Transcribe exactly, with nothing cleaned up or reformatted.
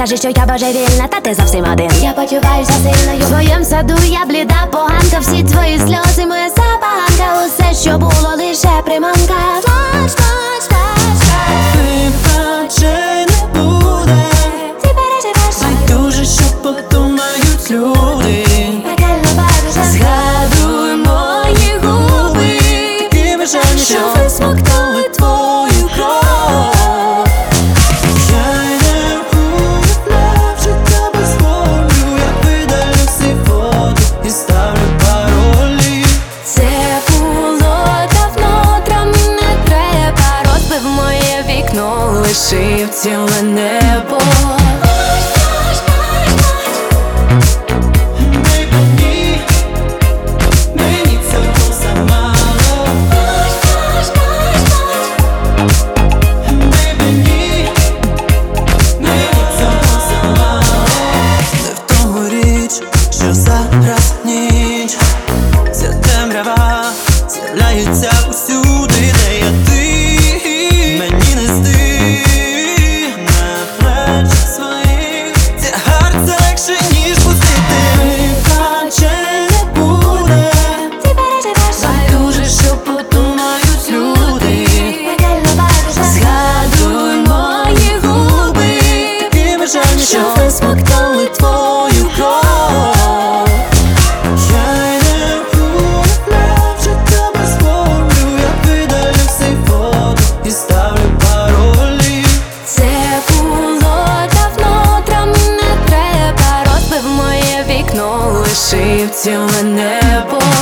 скажи, що я божевільна, та ти зовсім один. Я почуваюся сильною. В твоєм саду я бліда поганка. Всі твої сльози, моя забаганка. Усе, що було, лише приманка. Флаш, флаш, флаш, флаш. Вибачай, не буде. Ти переживеш. Байдуже, що подумають люди. Пекельно байдуже. Згадуй мої губи, такі бажання, що висмоктали твою кров. Я не уявляв життя без болю. Я видалю всі фото і ставлю паролі. Це було давно, травмі не треба. Розбив моє вікно, Лишив ціле небо. Що зараз ніч, ця темрява з'являється усюди, де я ти. Мені нести на плечі своїх тягар, це легше, ніж пустити. Вибачай, не буде. ти переживеш. Байдуже, що подумають люди. Пекельно байдуже. Згадуй мої губи, такі бажання, що висмоктали твою кров. Моє вікно Лишив ціле небо.